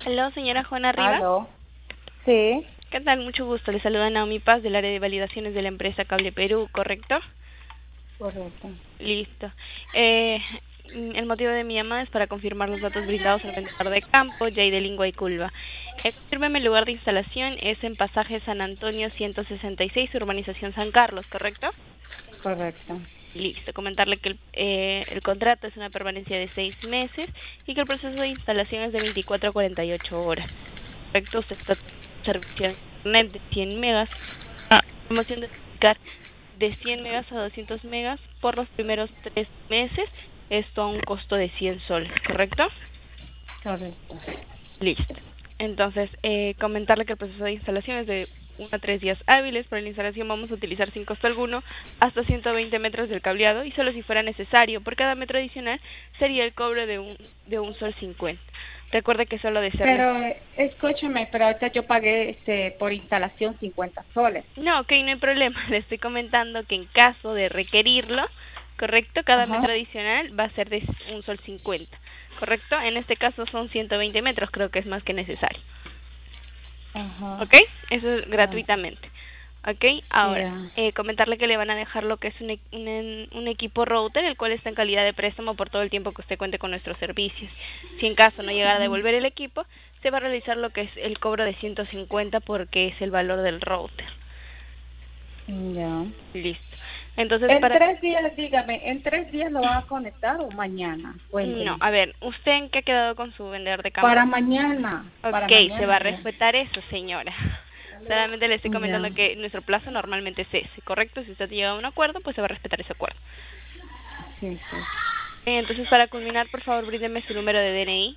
Hello, señora Juana Rivas. ¿Aló? Sí, ¿Qué tal? Mucho gusto. Le saluda Naomi Paz del área de validaciones de la empresa Cable Perú, ¿correcto? correcto. Listo. El motivo de mi llamada es para confirmar los datos brindados al vendedor de campo, Jay de Lingua y Culva. Confírmeme el lugar de instalación, es en pasaje San Antonio 166, urbanización San Carlos, ¿correcto? Correcto. Listo. Comentarle que el contrato es una permanencia de 6 meses y que el proceso de instalación es de 24 a 48 horas. Correcto, usted está servicio de internet de 100 megas, promoción de duplicar de 100 megas a 200 megas por los primeros 3 meses, esto a un costo de 100 soles, ¿correcto? Correcto. Listo. Entonces, comentarle que el proceso de instalación es de 1 a 3 días hábiles. Para la instalación vamos a utilizar sin costo alguno hasta 120 metros del cableado y solo si fuera necesario. Por cada metro adicional sería el cobro de un sol 50. Recuerde que solo de ser Pero escúchame, pero ahorita yo pagué por instalación 50 soles. No, ok, no hay problema. Le estoy comentando que en caso de requerirlo, correcto, cada metro Ajá. adicional va a ser de un sol 50, correcto. En este caso son 120 metros, creo que es más que necesario. Ajá. Ok, eso es Ah, gratuitamente. Ok, ahora, ya. comentarle que le van a dejar lo que es un equipo router, el cual está en calidad de préstamo por todo el tiempo que usted cuente con nuestros servicios. Si en caso no llegara a devolver el equipo, se va a realizar lo que es el cobro de 150 porque es el valor del router. Ya. Listo. Entonces, En para... 3 días, dígame, ¿en 3 días lo van a conectar o mañana? No, Cuénteme. a ver, ¿usted en qué ha quedado con su vendedor de campo? Para mañana. Para Ok, se va mañana a ya. respetar eso, señora. Solamente le estoy Ya. comentando que nuestro plazo normalmente es ese, ¿correcto? Si usted llega a un acuerdo, pues se va a respetar ese acuerdo. Sí, sí. Entonces, para culminar, por favor, bríndeme su número de DNI.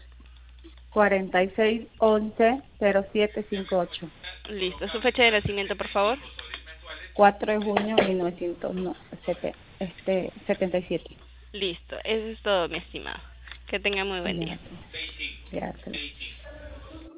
4611-0758. Listo. Su fecha de nacimiento, por favor. 4 de junio de 1977. Listo. Eso es todo, mi estimado. Que tenga muy buen día. Gracias. Gracias.